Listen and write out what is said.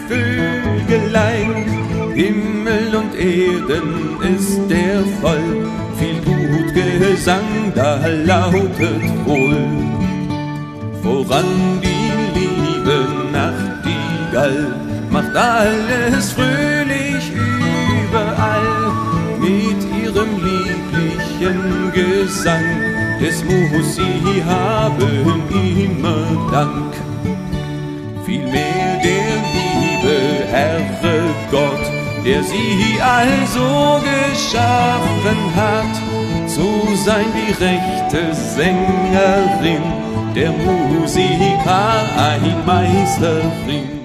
Vögelein. Himmel und Erden ist der voll, viel Brutgesang da lautet wohl. Voran die liebe Nachtigall macht alles fröhlich überall. Mit ihrem lieblichen Gesang, des muss sie haben immer Dank. Vielmehr der liebe Herrgott, der sie also geschaffen hat, zu sein die rechte Sängerin, der Musiker ein Meisterin.